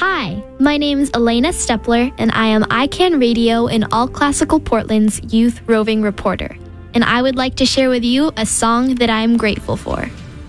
Hi, my name's Elena Stepler, and I am ICANN Radio and All Classical Portland's youth roving reporter. And I would like to share with you a song that I am grateful for.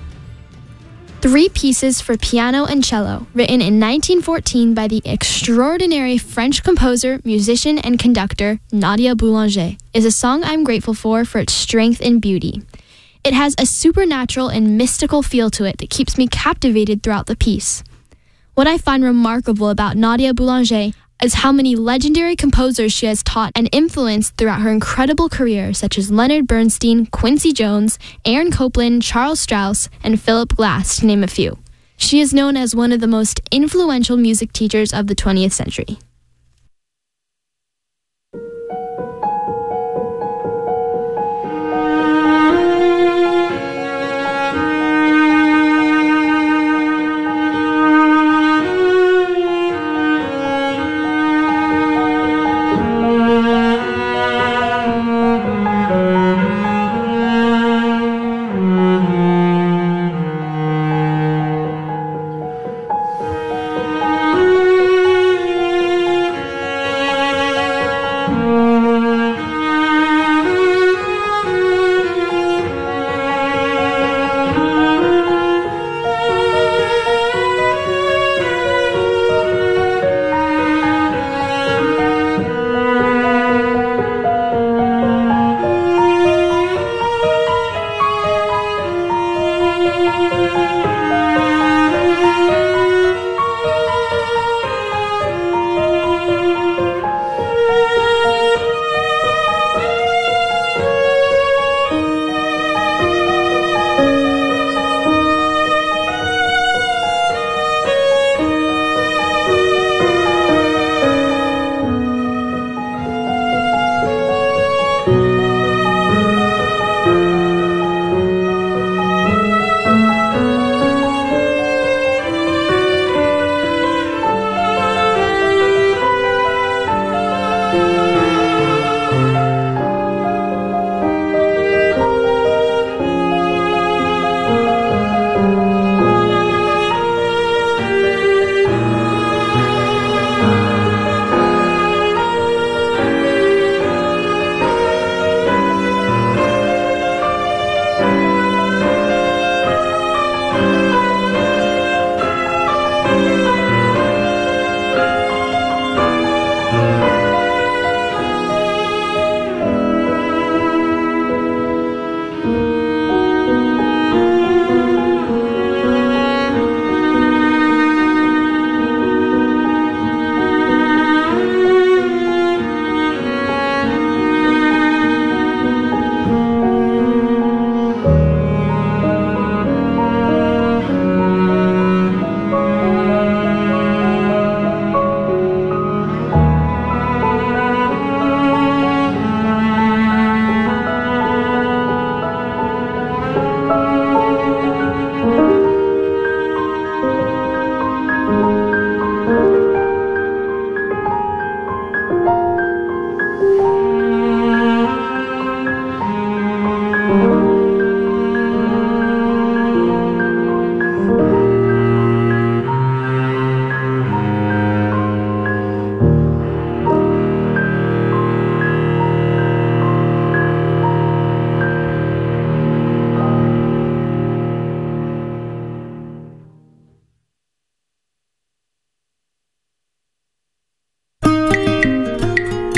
3 pieces for piano and cello, written in 1914 by the extraordinary French composer, musician, and conductor Nadia Boulanger, is a song I'm grateful for its strength and beauty. It has a supernatural and mystical feel to it that keeps me captivated throughout the piece. What I find remarkable about Nadia Boulanger is how many legendary composers she has taught and influenced throughout her incredible career, such as Leonard Bernstein, Quincy Jones, Aaron Copland, Charles Strauss, and Philip Glass, to name a few. She is known as one of the most influential music teachers of the 20th century.